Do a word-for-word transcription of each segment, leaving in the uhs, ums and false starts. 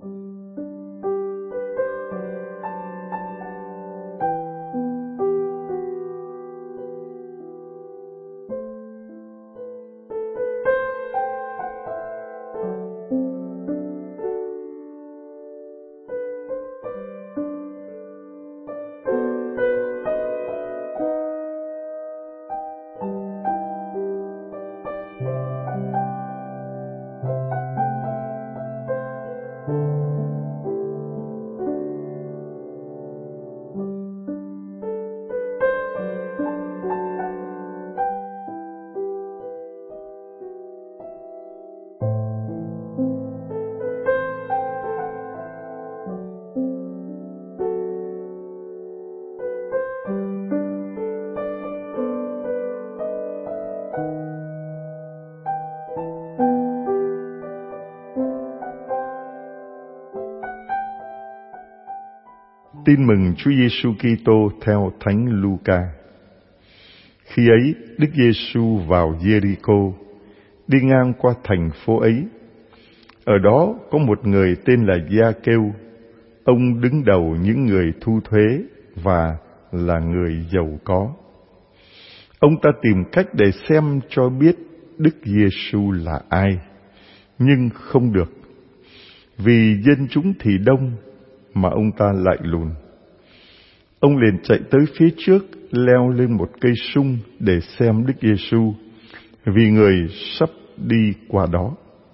Tin mừng Chúa Giêsu Kitô theo Thánh Luca. Khi ấy, Đức Giêsu vào Giê-ri-cô, đi ngang qua thành phố ấy. Ở đó có một người tên là Gia-kêu, ông đứng đầu những người thu thuế và là người giàu có. Ông ta tìm cách để xem cho biết Đức Giêsu là ai, nhưng không được, vì dân chúng thì đông mà ông ta lại lùn. Ông liền chạy tới phía trước, leo lên một cây sung để xem Đức Giêsu, vì người sắp đi qua đó.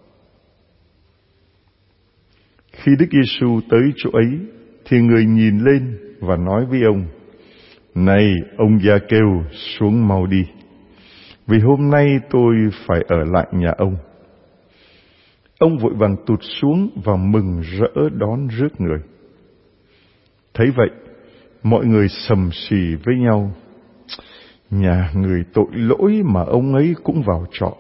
Khi Đức Giêsu tới chỗ ấy, thì người nhìn lên và nói với ông: "Này ông Gia-kêu, xuống mau đi, vì hôm nay tôi phải ở lại nhà ông." Ông vội vàng tụt xuống và mừng rỡ đón rước người. Thấy vậy, mọi người sầm xì với nhau: "Nhà người tội lỗi mà ông ấy cũng vào trọ."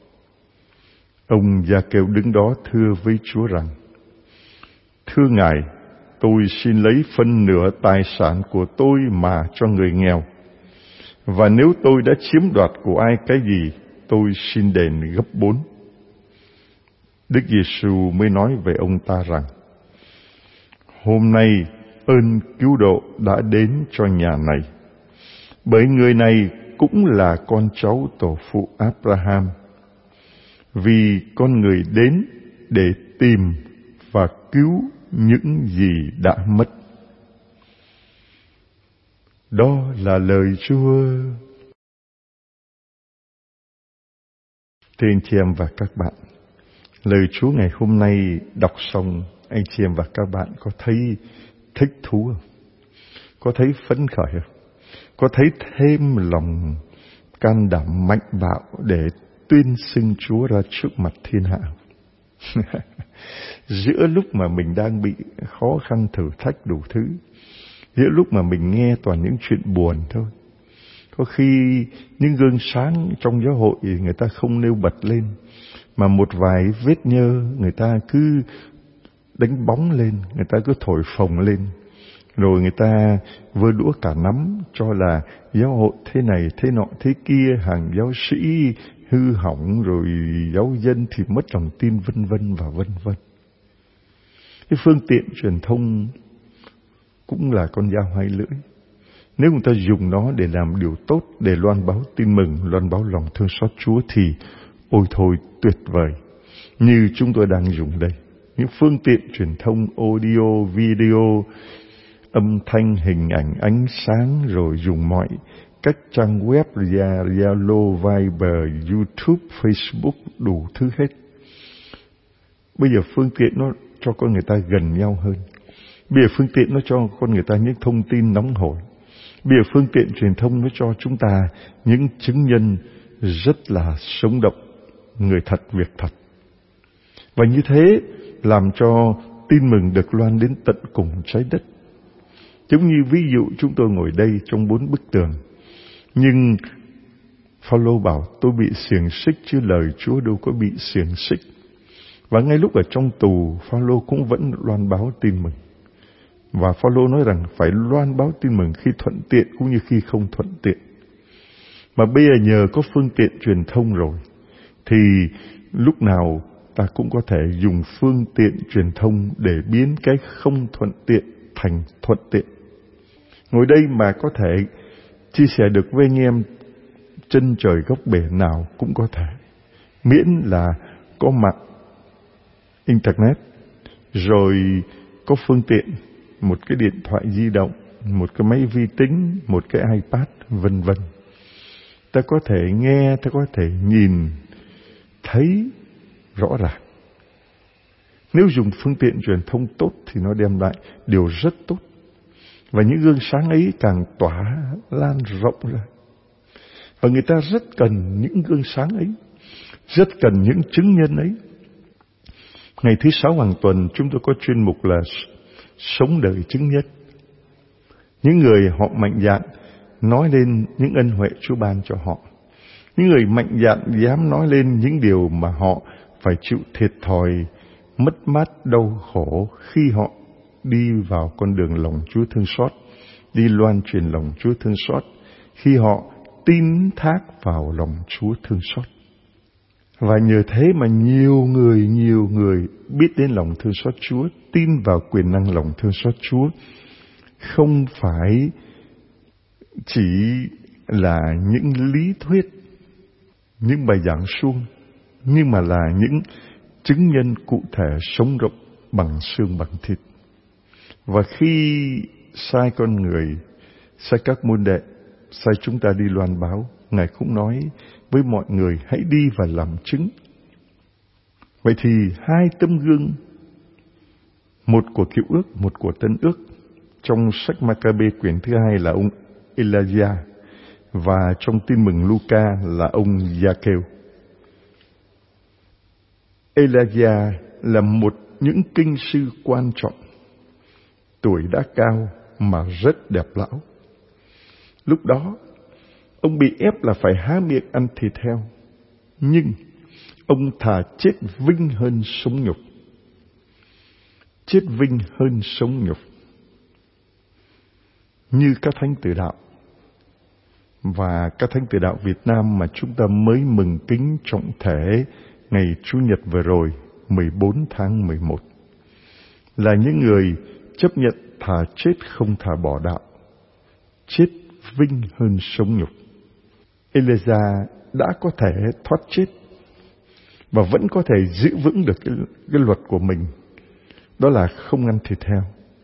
Ông Gia-kêu đứng đó thưa với Chúa rằng: "Thưa Ngài, tôi xin lấy phân nửa tài sản của tôi mà cho người nghèo. Và nếu tôi đã chiếm đoạt của ai cái gì, tôi xin đền gấp bốn." Đức Giêsu mới nói về ông ta rằng: "Hôm nay ơn cứu độ đã đến cho nhà này, bởi người này cũng là con cháu tổ phụ Abraham. Vì con người đến để tìm và cứu những gì đã mất." Đó là lời Chúa. Thưa anh chị em và các bạn, lời Chúa ngày hôm nay đọc xong, anh chị em và các bạn có thấy thích thú không? Có thấy phấn khởi không? Có thấy thêm lòng can đảm mạnh bạo để tuyên xưng Chúa ra trước mặt thiên hạ không? Giữa lúc mà mình đang bị khó khăn thử thách đủ thứ, giữa lúc mà mình nghe toàn những chuyện buồn thôi, có khi những gương sáng trong giáo hội người ta không nêu bật lên, mà một vài vết nhơ người ta cứ đánh bóng lên, người ta cứ thổi phồng lên, rồi người ta vơ đũa cả nắm cho là giáo hội thế này thế nọ thế kia, hàng giáo sĩ hư hỏng, rồi giáo dân thì mất lòng tin, vân vân và vân vân. Cái phương tiện truyền thông cũng là con dao hai lưỡi. Nếu người ta dùng nó để làm điều tốt, để loan báo tin mừng, loan báo lòng thương xót Chúa thì ôi thôi tuyệt vời. Như chúng tôi đang dùng đây, những phương tiện truyền thông audio, video, âm thanh, hình ảnh, ánh sáng, rồi dùng mọi các trang web, Zalo, Viber, YouTube, Facebook, đủ thứ hết. Bây giờ phương tiện nó cho con người ta gần nhau hơn. Bây giờ phương tiện nó cho con người ta những thông tin nóng hổi. Bây giờ phương tiện truyền thông nó cho chúng ta những chứng nhân rất là sống động, người thật, việc thật. Và như thế làm cho tin mừng được loan đến tận cùng trái đất. Giống như ví dụ chúng tôi ngồi đây trong bốn bức tường, nhưng Phao-lô bảo tôi bị xiềng xích chứ lời Chúa đâu có bị xiềng xích. Và ngay lúc ở trong tù, Phao-lô cũng vẫn loan báo tin mừng. Và Phao-lô nói rằng phải loan báo tin mừng khi thuận tiện cũng như khi không thuận tiện. Mà bây giờ nhờ có phương tiện truyền thông rồi, thì lúc nào ta cũng có thể dùng phương tiện truyền thông để biến cái không thuận tiện thành thuận tiện. Ngồi đây mà có thể chia sẻ được với anh em chân trời góc bể nào cũng có thể, miễn là có mạng internet, rồi có phương tiện, một cái điện thoại di động, một cái máy vi tính, một cái iPad, vân vân. Ta có thể nghe, ta có thể nhìn thấy rõ ràng. Nếu dùng phương tiện truyền thông tốt thì nó đem lại điều rất tốt. Và những gương sáng ấy càng tỏa lan rộng ra. Và người ta rất cần những gương sáng ấy, rất cần những chứng nhân ấy. Ngày thứ sáu hàng tuần chúng tôi có chuyên mục là sống đời chứng nhân. Những người họ mạnh dạn nói lên những ân huệ Chúa ban cho họ. Những người mạnh dạn dám nói lên những điều mà họ phải chịu thiệt thòi, mất mát, đau khổ khi họ đi vào con đường lòng Chúa thương xót, đi loan truyền lòng Chúa thương xót, khi họ tin thác vào lòng Chúa thương xót. Và nhờ thế mà nhiều người, nhiều người biết đến lòng thương xót Chúa, tin vào quyền năng lòng thương xót Chúa. Không phải chỉ là những lý thuyết, những bài giảng suông, nhưng mà là những chứng nhân cụ thể sống động bằng xương bằng thịt. Và khi sai con người, sai các môn đệ, sai chúng ta đi loan báo, Ngài cũng nói với mọi người hãy đi và làm chứng. Vậy thì hai tấm gương, một của Cựu Ước, một của Tân Ước, trong sách Ma-ca-bê quyển thứ hai là ông Elijah, và trong Tin mừng Luca là ông Gia-kêu. Elijah là một những kinh sư quan trọng, tuổi đã cao mà rất đẹp lão. Lúc đó, ông bị ép là phải há miệng ăn thịt heo, nhưng ông thà chết vinh hơn sống nhục. Chết vinh hơn sống nhục. Như các thánh tử đạo và các thánh tử đạo Việt Nam mà chúng ta mới mừng kính trọng thể ngày Chủ nhật vừa rồi, mười bốn tháng mười một, là những người chấp nhận thà chết không thà bỏ đạo, chết vinh hơn sống nhục. Elijah đã có thể thoát chết và vẫn có thể giữ vững được cái, cái luật của mình, đó là không ăn thịt heo,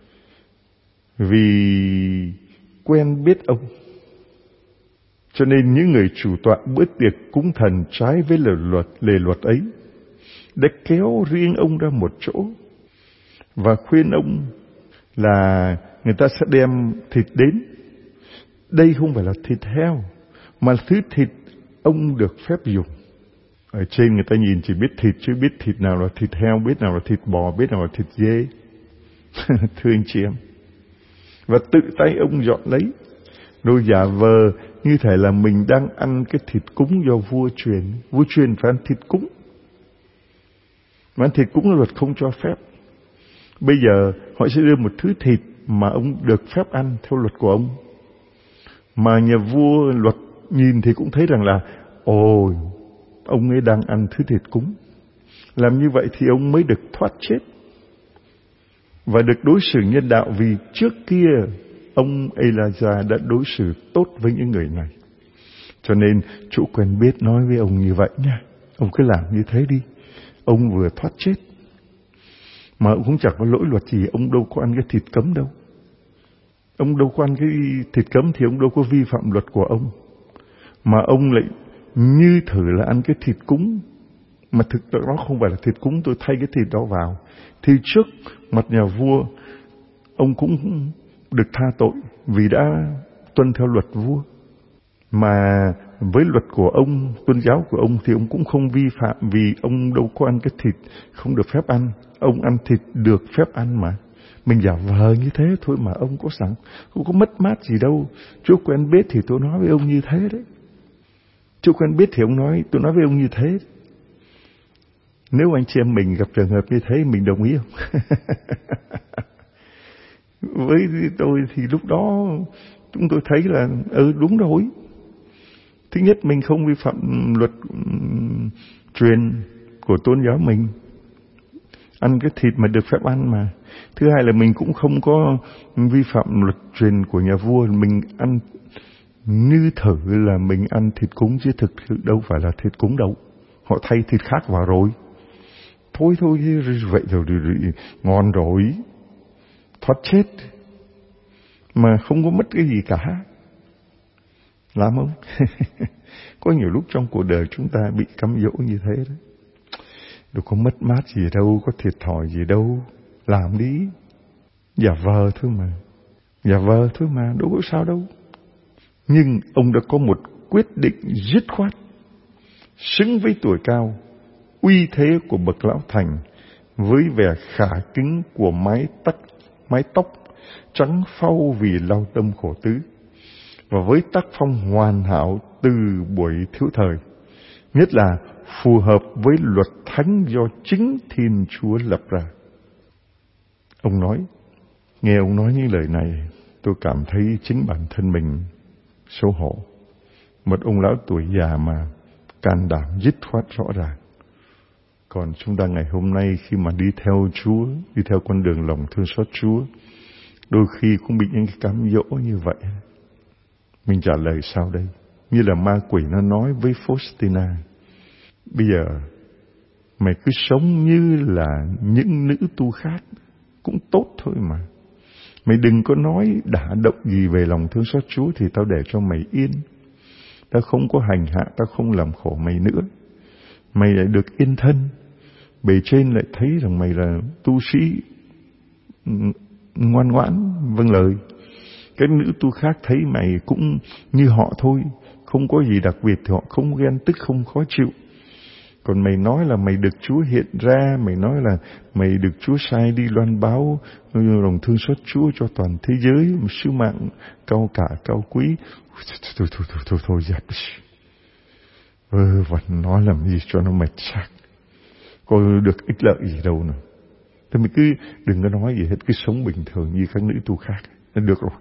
vì quen biết ông. Cho nên những người chủ tọa bữa tiệc cúng thần trái với lời luật, lề luật ấy đã kéo riêng ông ra một chỗ và khuyên ông là người ta sẽ đem thịt đến. Đây không phải là thịt heo, mà thứ thịt ông được phép dùng. Ở trên người ta nhìn chỉ biết thịt, chứ biết thịt nào là thịt heo, biết nào là thịt bò, biết nào là thịt dê. Thưa anh chị em. Và tự tay ông dọn lấy, rồi giả vờ như thể là mình đang ăn cái thịt cúng do vua truyền. Vua truyền phải ăn thịt cúng, mà ăn thịt cúng là luật không cho phép. Bây giờ họ sẽ đưa một thứ thịt mà ông được phép ăn theo luật của ông, mà nhà vua luật nhìn thì cũng thấy rằng là ôi, ông ấy đang ăn thứ thịt cúng. Làm như vậy thì ông mới được thoát chết và được đối xử nhân đạo, vì trước kia ông Elijah đã đối xử tốt với những người này. Cho nên chủ quen biết nói với ông như vậy nha, ông cứ làm như thế đi, ông vừa thoát chết. Mà ông cũng chẳng có lỗi luật gì, ông đâu có ăn cái thịt cấm đâu. Ông đâu có ăn cái thịt cấm thì ông đâu có vi phạm luật của ông. Mà ông lại như thử là ăn cái thịt cúng, mà thực tế đó không phải là thịt cúng, tôi thay cái thịt đó vào. Thì trước mặt nhà vua, ông cũng được tha tội vì đã tuân theo luật vua. Mà với luật của ông, tôn giáo của ông thì ông cũng không vi phạm, vì ông đâu có ăn cái thịt không được phép ăn. Ông ăn thịt được phép ăn mà. Mình giả vờ như thế thôi mà ông có sẵn, không có mất mát gì đâu. Chúa quen biết thì tôi nói với ông như thế đấy. Chúa quen biết thì ông nói, tôi nói với ông như thế. Nếu anh chị em mình gặp trường hợp như thế, mình đồng ý không? Với tôi thì lúc đó chúng tôi thấy là ừ đúng rồi. Thứ nhất, mình không vi phạm luật um, truyền của tôn giáo mình. Ăn cái thịt mà được phép ăn mà. Thứ hai là mình cũng không có vi phạm luật truyền của nhà vua. Mình ăn như thử là mình ăn thịt cúng chứ thực sự đâu phải là thịt cúng đâu. Họ thay thịt khác vào rồi. Thôi thôi vậy rồi, rồi, rồi ngon rồi. Thoát chết. Mà không có mất cái gì cả. Làm không? Có nhiều lúc trong cuộc đời chúng ta bị cám dỗ như thế đó. Đâu có mất mát gì đâu, có thiệt thòi gì đâu. Làm đi. Giả vờ thôi mà. Giả vờ thôi mà, đâu có sao đâu. Nhưng ông đã có một quyết định dứt khoát, xứng với tuổi cao, uy thế của bậc lão thành, với vẻ khả kính của mái tóc, mái tóc trắng phau vì lao tâm khổ tứ, và với tác phong hoàn hảo từ buổi thiếu thời, nhất là phù hợp với luật thánh do chính Thiên Chúa lập ra. Ông nói, nghe ông nói những lời này, tôi cảm thấy chính bản thân mình xấu hổ. Một ông lão tuổi già mà can đảm dứt khoát rõ ràng. Còn chúng ta ngày hôm nay khi mà đi theo Chúa, đi theo con đường lòng thương xót Chúa, đôi khi cũng bị những cái cám dỗ như vậy. Mình trả lời sao đây? Như là ma quỷ nó nói với Faustina, bây giờ mày cứ sống như là những nữ tu khác cũng tốt thôi mà. Mày đừng có nói đả động gì về lòng thương xót Chúa thì tao để cho mày yên. Tao không có hành hạ, tao không làm khổ mày nữa. Mày lại được yên thân. Bề trên lại thấy rằng mày là tu sĩ ngoan ngoãn, vâng lời. Cái nữ tu khác thấy mày cũng như họ thôi, không có gì đặc biệt thì họ không ghen tức, không khó chịu. Còn mày nói là mày được Chúa hiện ra, mày nói là mày được Chúa sai đi loan báo lòng thương xót Chúa cho toàn thế giới, một sứ mạng cao cả, cao quý. Thôi, thôi, thôi, thôi, thôi, dẹp. Vơ vẩn nói làm gì cho nó mệt xác. Có được ích lợi gì đâu nào. Thế mình cứ đừng có nói gì hết, cứ sống bình thường như các nữ tu khác. Nó được rồi.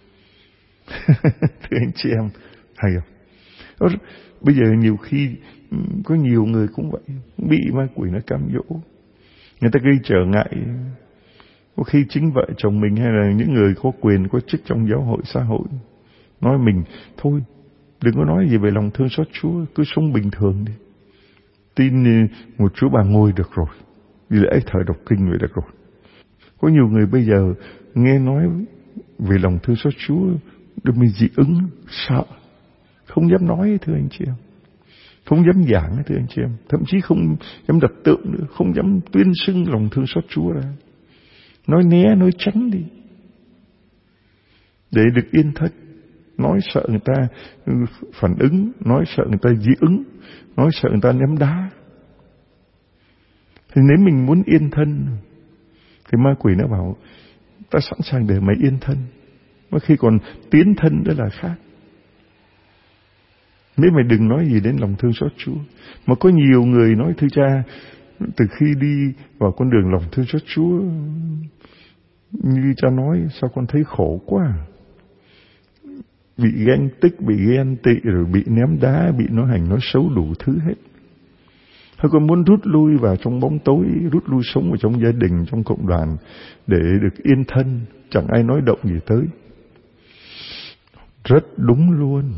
Thưa anh chị em, hay không? Bây giờ nhiều khi có nhiều người cũng vậy, bị ma quỷ nó cám dỗ, người ta gây trở ngại. Có khi chính vợ chồng mình hay là những người có quyền có chức trong giáo hội xã hội nói mình thôi đừng có nói gì về lòng thương xót Chúa, cứ sống bình thường đi, tin một Chúa bà ngồi được rồi, đi lễ thời đọc kinh vậy được rồi. Có nhiều người bây giờ nghe nói về lòng thương xót Chúa được mình dị ứng, sợ, không dám nói. Thưa anh chị em, không dám giảng. Thưa anh chị em, thậm chí không dám đặt tượng nữa, không dám tuyên xưng lòng thương xót Chúa ra, nói né, nói tránh đi để được yên thân. Nói sợ người ta phản ứng, nói sợ người ta dị ứng, nói sợ người ta ném đá. Thì nếu mình muốn yên thân thì ma quỷ nó bảo ta sẵn sàng để mày yên thân, mà khi còn tiến thân đó là khác. Nếu mày đừng nói gì đến lòng thương xót Chúa. Mà có nhiều người nói thưa cha, từ khi đi vào con đường lòng thương xót Chúa, như cha nói, sao con thấy khổ quá. Bị ghen tức, bị ghen tị, rồi bị ném đá, bị nói hành nói xấu đủ thứ hết. Thôi con muốn rút lui vào trong bóng tối, rút lui sống ở trong gia đình, trong cộng đoàn để được yên thân, chẳng ai nói động gì tới. Rất đúng luôn.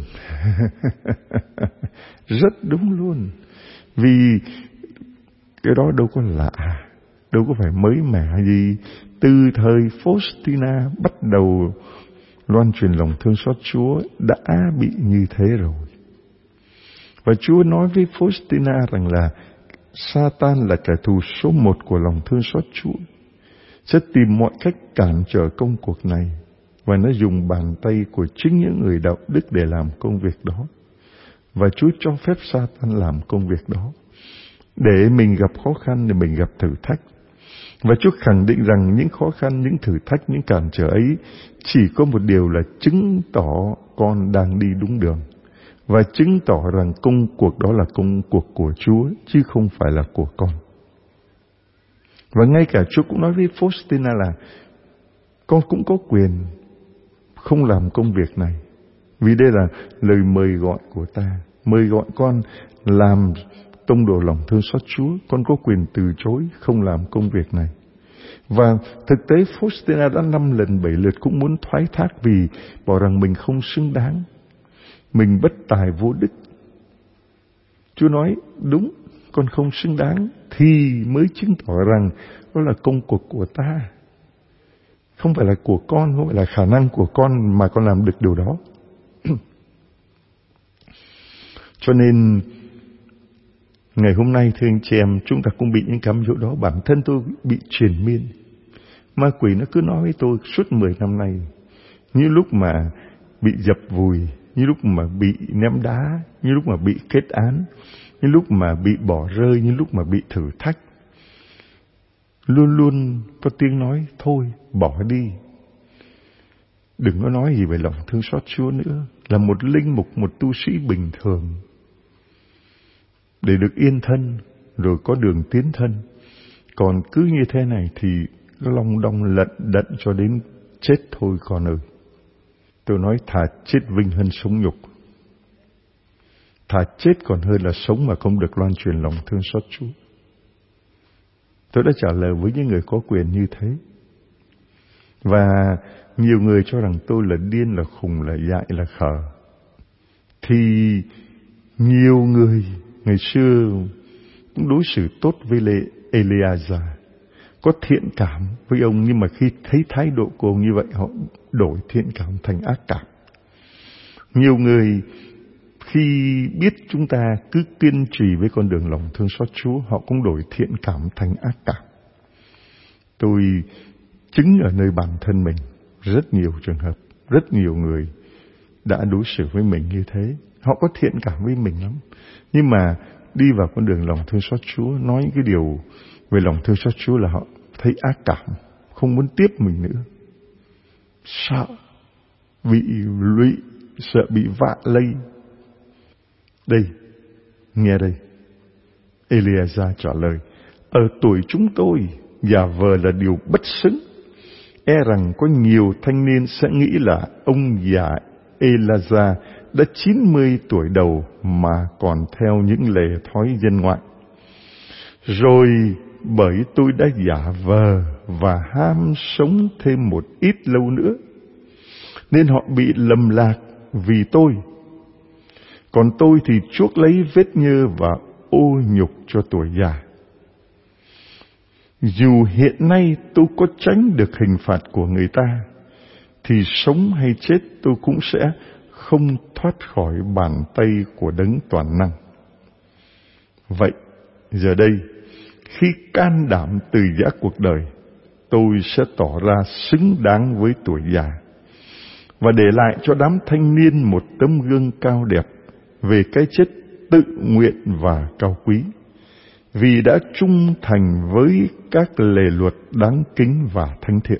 Rất đúng luôn. Vì cái đó đâu có lạ, đâu có phải mới mẻ gì. Từ thời Faustina bắt đầu loan truyền lòng thương xót Chúa đã bị như thế rồi. Và Chúa nói với Faustina rằng là Satan là kẻ thù số một của lòng thương xót Chúa, sẽ tìm mọi cách cản trở công cuộc này, và nó dùng bàn tay của chính những người đạo đức để làm công việc đó. Và Chúa cho phép Satan làm công việc đó để mình gặp khó khăn, để mình gặp thử thách. Và Chúa khẳng định rằng những khó khăn, những thử thách, những cản trở ấy chỉ có một điều là chứng tỏ con đang đi đúng đường, và chứng tỏ rằng công cuộc đó là công cuộc của Chúa chứ không phải là của con. Và ngay cả Chúa cũng nói với Faustina là con cũng có quyền không làm công việc này, vì đây là lời mời gọi của ta, mời gọi con làm tông đồ lòng thương xót Chúa, con có quyền từ chối không làm công việc này. Và thực tế Faustina đã năm lần bảy lượt cũng muốn thoái thác vì bảo rằng mình không xứng đáng, mình bất tài vô đức. Chúa nói đúng, con không xứng đáng, thì mới chứng tỏ rằng đó là công cuộc của ta, không phải là của con, không phải là khả năng của con mà con làm được điều đó. Cho nên ngày hôm nay thưa anh chị em, chúng ta cũng bị những cám dỗ đó. Bản thân tôi bị triền miên. Ma quỷ nó cứ nói với tôi suốt mười năm nay, như lúc mà bị dập vùi, như lúc mà bị ném đá, như lúc mà bị kết án, như lúc mà bị bỏ rơi, như lúc mà bị thử thách. Luôn luôn có tiếng nói, thôi bỏ đi. Đừng có nói gì về lòng thương xót Chúa nữa. Là một linh mục, một tu sĩ bình thường, để được yên thân, rồi có đường tiến thân. Còn cứ như thế này thì long đong lận đận cho đến chết thôi con ơi. Tôi nói thà chết vinh hơn sống nhục. Thà chết còn hơn là sống mà không được loan truyền lòng thương xót Chúa. Tôi đã trả lời với những người có quyền như thế. Và nhiều người cho rằng tôi là điên, là khùng, là dại, là khờ. Thì nhiều người ngày xưa cũng đối xử tốt với Lê Eleazar, có thiện cảm với ông, nhưng mà khi thấy thái độ của ông như vậy, họ đổi thiện cảm thành ác cảm. Nhiều người khi biết chúng ta cứ kiên trì với con đường lòng thương xót Chúa, họ cũng đổi thiện cảm thành ác cảm. Tôi chứng ở nơi bản thân mình rất nhiều trường hợp, rất nhiều người đã đối xử với mình như thế. Họ có thiện cảm với mình lắm, nhưng mà đi vào con đường lòng thương xót Chúa, nói những cái điều về lòng thương xót Chúa là họ thấy ác cảm, không muốn tiếp mình nữa, sợ bị lụy, sợ bị vạ lây. Đây, nghe đây, Eleazar trả lời: ở tuổi chúng tôi, giả vờ là điều bất xứng. E rằng có nhiều thanh niên sẽ nghĩ là ông già Eleazar đã chín mươi tuổi đầu mà còn theo những lề thói dân ngoại. Rồi bởi tôi đã giả vờ và ham sống thêm một ít lâu nữa, nên họ bị lầm lạc vì tôi. Còn tôi thì chuốc lấy vết nhơ và ô nhục cho tuổi già. Dù hiện nay tôi có tránh được hình phạt của người ta, thì sống hay chết tôi cũng sẽ không thoát khỏi bàn tay của Đấng toàn năng. Vậy, giờ đây, khi can đảm từ giã cuộc đời, tôi sẽ tỏ ra xứng đáng với tuổi già, và để lại cho đám thanh niên một tấm gương cao đẹp về cái chết tự nguyện và cao quý, vì đã trung thành với các lề luật đáng kính và thánh thiện.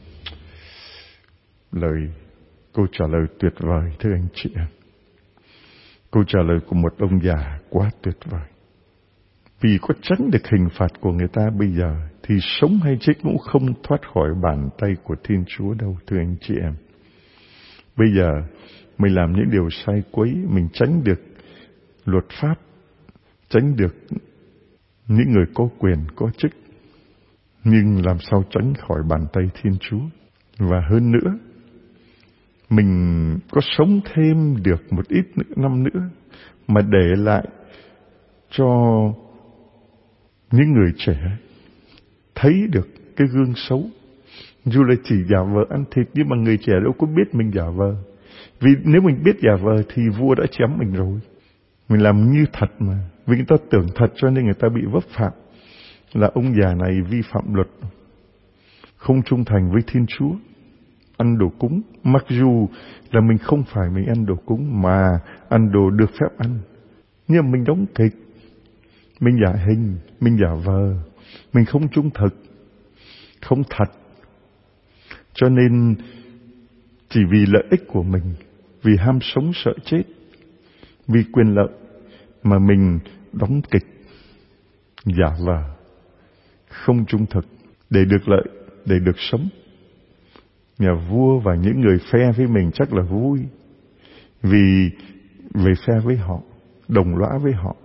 Lời câu trả lời tuyệt vời thưa anh chị em. Câu trả lời của một ông già quá tuyệt vời. Vì có tránh được hình phạt của người ta bây giờ, thì sống hay chết cũng không thoát khỏi bàn tay của Thiên Chúa đâu thưa anh chị em. Bây giờ mình làm những điều sai quấy, mình tránh được luật pháp, tránh được những người có quyền, có chức, nhưng làm sao tránh khỏi bàn tay Thiên Chúa. Và hơn nữa, mình có sống thêm được một ít năm nữa, mà để lại cho những người trẻ thấy được cái gương xấu. Dù là chỉ giả vờ ăn thịt, nhưng mà người trẻ đâu có biết mình giả vờ. Vì nếu mình biết giả vờ thì vua đã chém mình rồi. Mình làm như thật mà. Vì người ta tưởng thật cho nên người ta bị vấp phạm. Là ông già này vi phạm luật, không trung thành với Thiên Chúa, ăn đồ cúng. Mặc dù là mình không phải mình ăn đồ cúng, mà ăn đồ được phép ăn, nhưng mà mình đóng kịch, mình giả hình, mình giả vờ, mình không trung thực, không thật. Cho nên chỉ vì lợi ích của mình, vì ham sống sợ chết, vì quyền lợi mà mình đóng kịch, giả vờ, không trung thực để được lợi, để được sống. Nhà vua và những người phe với mình chắc là vui, vì về phe với họ, đồng lõa với họ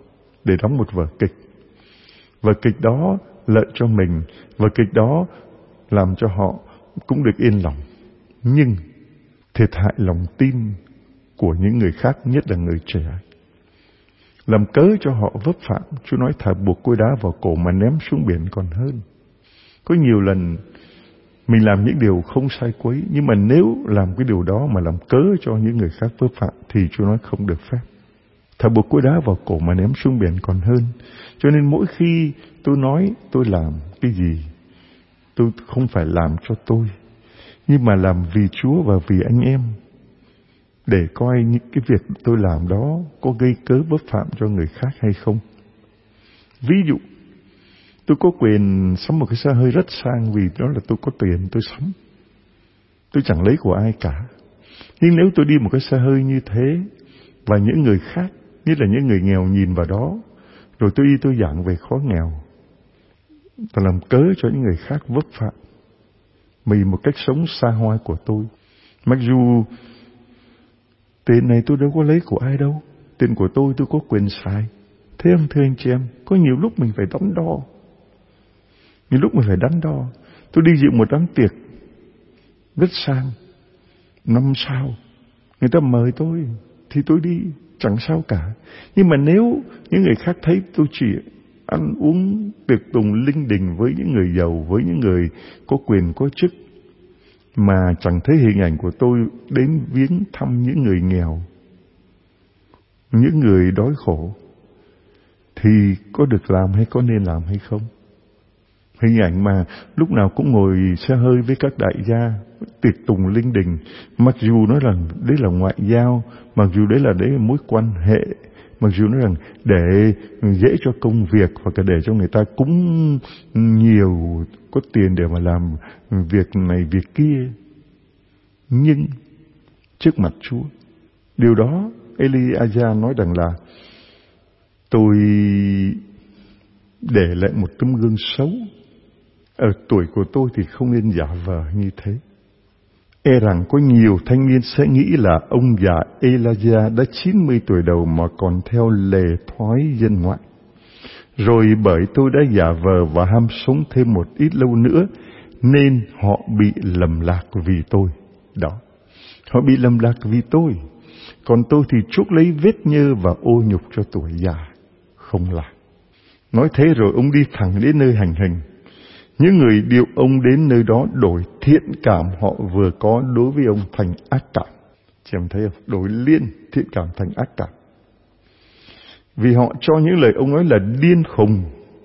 để đóng một vở kịch. Vở kịch đó lợi cho mình, vở kịch đó làm cho họ cũng được yên lòng. Nhưng thiệt hại lòng tin của những người khác, nhất là người trẻ. Làm cớ cho họ vấp phạm, Chúa nói thà buộc cối đá vào cổ mà ném xuống biển còn hơn. Có nhiều lần mình làm những điều không sai quấy, nhưng mà nếu làm cái điều đó mà làm cớ cho những người khác vấp phạm thì Chúa nói không được phép. Thà buộc cối đá vào cổ mà ném xuống biển còn hơn. Cho nên mỗi khi tôi nói tôi làm cái gì, tôi không phải làm cho tôi, nhưng mà làm vì Chúa và vì anh em, để coi những cái việc tôi làm đó có gây cớ vấp phạm cho người khác hay không. Ví dụ, tôi có quyền sắm một cái xe hơi rất sang vì đó là tôi có tiền tôi sắm. Tôi chẳng lấy của ai cả. Nhưng nếu tôi đi một cái xe hơi như thế và những người khác, nhất là những người nghèo nhìn vào đó, rồi tôi đi tôi giảng về khó nghèo và làm cớ cho những người khác vấp phạm vì một cách sống xa hoa của tôi. Mặc dù tiền này tôi đâu có lấy của ai đâu, tiền của tôi tôi có quyền xài. Thế không thưa anh chị em, có nhiều lúc mình phải đắn đo. Nhiều lúc mình phải đắn đo. Tôi đi dự một đám tiệc rất sang, năm sao, người ta mời tôi thì tôi đi, chẳng sao cả. Nhưng mà nếu những người khác thấy tôi chỉ ăn uống tiệc tùng linh đình với những người giàu, với những người có quyền có chức, mà chẳng thấy hình ảnh của tôi đến viếng thăm những người nghèo, những người đói khổ, thì có được làm hay có nên làm hay không? Hình ảnh mà lúc nào cũng ngồi xe hơi với các đại gia, tiệc tùng linh đình, mặc dù nói rằng đấy là ngoại giao, mặc dù đấy là đấy là mối quan hệ, mặc dù nói rằng để dễ cho công việc hoặc là để cho người ta cúng nhiều, có tiền để mà làm việc này việc kia. Nhưng trước mặt Chúa, điều đó Elijah nói rằng là tôi để lại một tấm gương xấu. Ở tuổi của tôi thì không nên giả vờ như thế. E rằng có nhiều thanh niên sẽ nghĩ là ông già Elijah đã chín mươi tuổi đầu mà còn theo lề thói dân ngoại. Rồi bởi tôi đã giả vờ và ham sống thêm một ít lâu nữa, nên họ bị lầm lạc vì tôi. Đó, họ bị lầm lạc vì tôi. Còn tôi thì chuốc lấy vết nhơ và ô nhục cho tuổi già. Không làm. Nói thế rồi ông đi thẳng đến nơi hành hình. Những người điệu ông đến nơi đó đổi thiện cảm họ vừa có đối với ông thành ác cảm. Chị em thấy không? Đổi liên thiện cảm thành ác cảm. Vì họ cho những lời ông nói là điên khùng.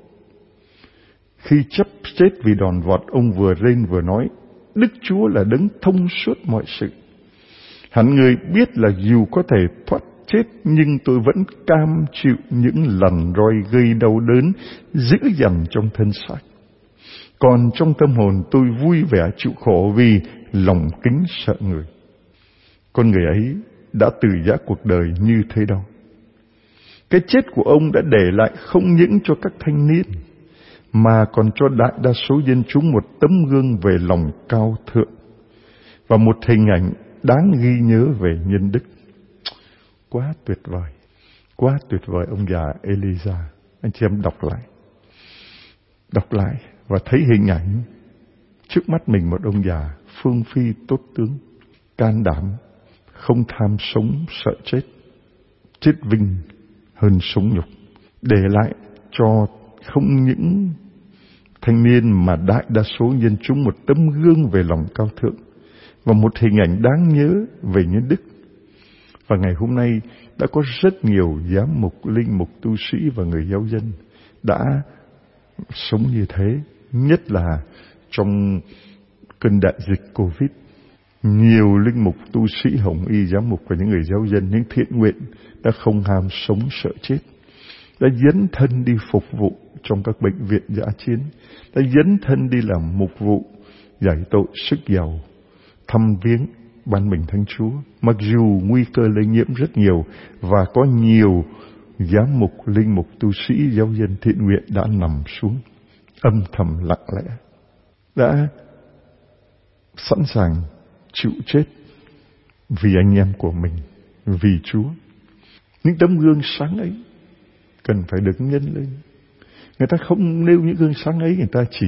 Khi chấp chết vì đòn vọt, ông vừa rên vừa nói: Đức Chúa là đấng thông suốt mọi sự. Hẳn người biết là dù có thể thoát chết, nhưng tôi vẫn cam chịu những lần roi gây đau đớn dữ dằn trong thân xác. Còn trong tâm hồn tôi vui vẻ chịu khổ vì lòng kính sợ người. Con người ấy đã từ giã cuộc đời như thế đâu. Cái chết của ông đã để lại không những cho các thanh niên, mà còn cho đại đa số dân chúng một tấm gương về lòng cao thượng và một hình ảnh đáng ghi nhớ về nhân đức. Quá tuyệt vời, quá tuyệt vời ông già Elijah. Anh chị em đọc lại, đọc lại và thấy hình ảnh trước mắt mình một ông già phương phi tốt tướng, can đảm, không tham sống sợ chết, chết vinh hơn sống nhục, để lại cho không những thanh niên mà đại đa số dân chúng một tấm gương về lòng cao thượng và một hình ảnh đáng nhớ về nhân đức. Và ngày hôm nay đã có rất nhiều giám mục, linh mục, tu sĩ và người giáo dân đã sống như thế, nhất là trong cơn đại dịch Covid. Nhiều linh mục, tu sĩ, hồng y, giám mục và những người giáo dân, những thiện nguyện đã không ham sống sợ chết, đã dấn thân đi phục vụ trong các bệnh viện dã chiến, đã dấn thân đi làm mục vụ, giải tội sức giàu, thăm viếng ban bình Thánh Chúa, mặc dù nguy cơ lây nhiễm rất nhiều và có nhiều giám mục, linh mục, tu sĩ, giáo dân thiện nguyện đã nằm xuống âm thầm lặng lẽ, đã sẵn sàng chịu chết vì anh em của mình, vì Chúa. Những tấm gương sáng ấy cần phải được nhân lên. Người ta không nêu những gương sáng ấy, người ta chỉ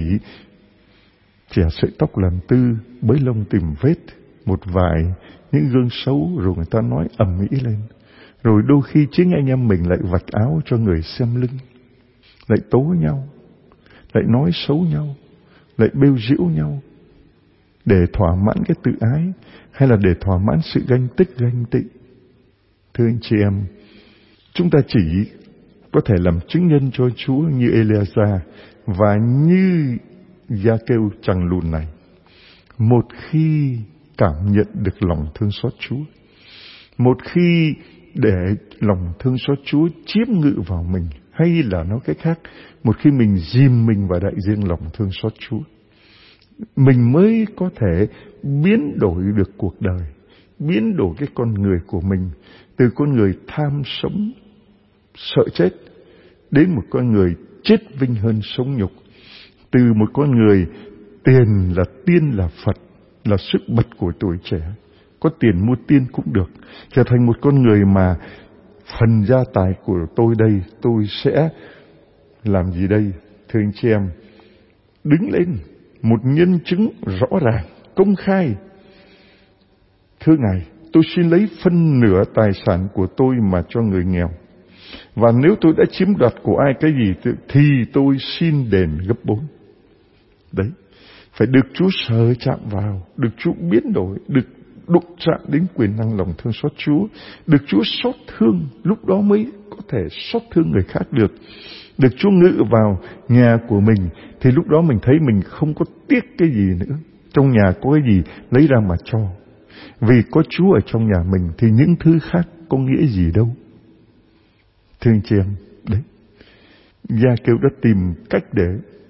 chẻ sợi tóc làm tư, bới lông tìm vết, một vài những gương xấu, rồi người ta nói ầm ĩ lên. Rồi đôi khi chính anh em mình lại vạch áo cho người xem lưng, lại tố nhau, lại nói xấu nhau, lại bêu giễu nhau, để thỏa mãn cái tự ái, hay là để thỏa mãn sự ganh tức ganh tị. Thưa anh chị em, chúng ta chỉ có thể làm chứng nhân cho Chúa như Eliezer và như Gia-kêu chằng lùn này, một khi cảm nhận được lòng thương xót Chúa, một khi để lòng thương xót Chúa chiếm ngự vào mình, hay là nói cách khác, một khi mình dìm mình vào đại dương lòng thương xót Chúa, mình mới có thể biến đổi được cuộc đời, biến đổi cái con người của mình từ con người tham sống, sợ chết, đến một con người chết vinh hơn sống nhục, từ một con người tiền là tiên là Phật, là sức bật của tuổi trẻ, có tiền mua tiên cũng được, trở thành một con người mà phần gia tài của tôi đây, tôi sẽ làm gì đây? Thưa anh chị em, đứng lên một nhân chứng rõ ràng, công khai. Thưa Ngài, tôi xin lấy phân nửa tài sản của tôi mà cho người nghèo. Và nếu tôi đã chiếm đoạt của ai cái gì thì tôi xin đền gấp bốn. Đấy, phải được Chúa sờ chạm vào, được Chúa biến đổi, được đụng chạm đến quyền năng lòng thương xót Chúa, được Chúa xót thương, lúc đó mới có thể xót thương người khác được. Được Chúa ngự vào nhà của mình thì lúc đó mình thấy mình không có tiếc cái gì nữa. Trong nhà có cái gì lấy ra mà cho. Vì có Chúa ở trong nhà mình thì những thứ khác có nghĩa gì đâu. Thưa anh chị em, đấy, Gia-kêu đã tìm cách để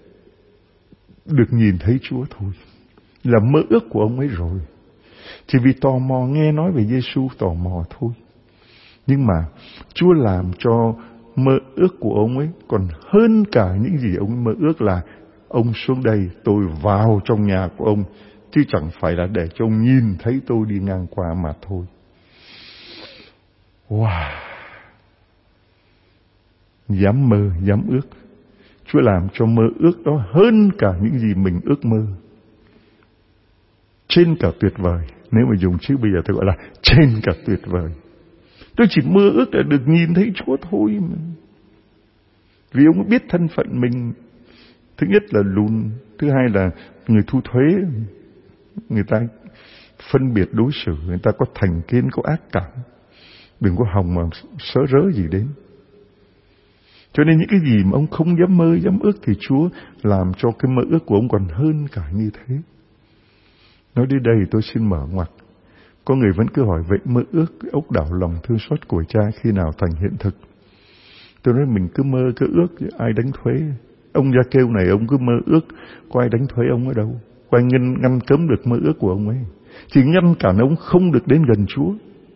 được nhìn thấy Chúa thôi, là mơ ước của ông ấy rồi. Chỉ vì tò mò nghe nói về Giê-xu, tò mò thôi. Nhưng mà Chúa làm cho mơ ước của ông ấy còn hơn cả những gì ông mơ ước, là ông xuống đây, tôi vào trong nhà của ông, chứ chẳng phải là để cho ông nhìn thấy tôi đi ngang qua mà thôi. Wow! Dám mơ, dám ước. Chúa làm cho mơ ước đó hơn cả những gì mình ước mơ. Trên cả tuyệt vời. Nếu mà dùng chữ bây giờ tôi gọi là trên cả tuyệt vời. Tôi chỉ mơ ước là được nhìn thấy Chúa thôi mà. Vì ông biết thân phận mình. Thứ nhất là lùn, thứ hai là người thu thuế. Người ta phân biệt đối xử, người ta có thành kiến, có ác cảm. Đừng có hòng mà sớ rớ gì đến. Cho nên những cái gì mà ông không dám mơ, dám ước thì Chúa làm cho cái mơ ước của ông còn hơn cả như thế. Nói đến đây tôi xin mở ngoặt. Có người vẫn cứ hỏi vậy mơ ước cái ốc đảo lòng thương xót của Cha khi nào thành hiện thực? Tôi nói mình cứ mơ, cứ ước, ai đánh thuế? Ông Gia-kêu này ông cứ mơ ước, có ai đánh thuế ông ở đâu? Có ai ngăn, ngăn cấm được mơ ước của ông ấy? Chỉ ngăn cản ông không được đến gần Chúa.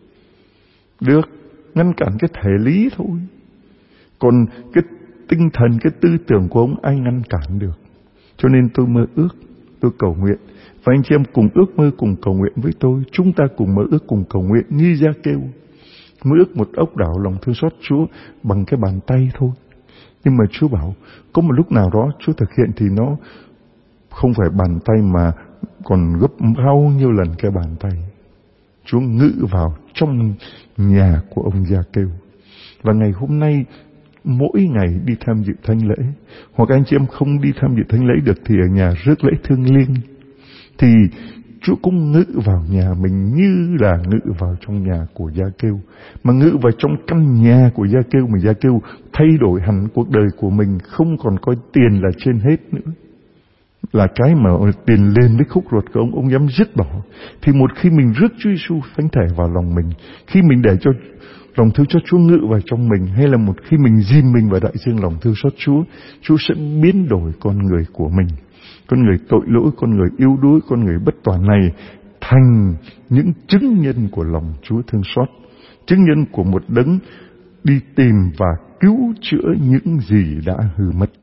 Được, ngăn cản cái thể lý thôi. Còn cái tinh thần, cái tư tưởng của ông ai ngăn cản được. Cho nên tôi mơ ước, tôi cầu nguyện. Và anh chị em cùng ước mơ, cùng cầu nguyện với tôi. Chúng ta cùng mơ ước, cùng cầu nguyện như Gia-kêu. Mơ ước một ốc đảo lòng thương xót Chúa bằng cái bàn tay thôi. Nhưng mà Chúa bảo, có một lúc nào đó Chúa thực hiện thì nó không phải bàn tay mà còn gấp bao nhiêu lần cái bàn tay. Chúa ngự vào trong nhà của ông Gia-kêu. Và ngày hôm nay, mỗi ngày đi tham dự thánh lễ, hoặc anh chị em không đi tham dự thánh lễ được thì ở nhà rước lễ thương liêng, thì Chúa cũng ngự vào nhà mình như là ngự vào trong nhà của Gia-kêu. Mà ngự vào trong căn nhà của Gia-kêu mà Gia-kêu thay đổi hẳn cuộc đời của mình, không còn coi tiền là trên hết nữa. Là cái mà tiền lên với khúc ruột của ông, ông dám dứt bỏ. Thì một khi mình rước Chúa Giêsu thánh thể vào lòng mình, khi mình để cho lòng thương cho Chúa ngự vào trong mình, hay là một khi mình dìm mình vào đại dương lòng thương xót Chúa, Chúa sẽ biến đổi con người của mình, con người tội lỗi, con người yếu đuối, con người bất toàn này thành những chứng nhân của lòng Chúa thương xót, chứng nhân của một đấng đi tìm và cứu chữa những gì đã hư mất.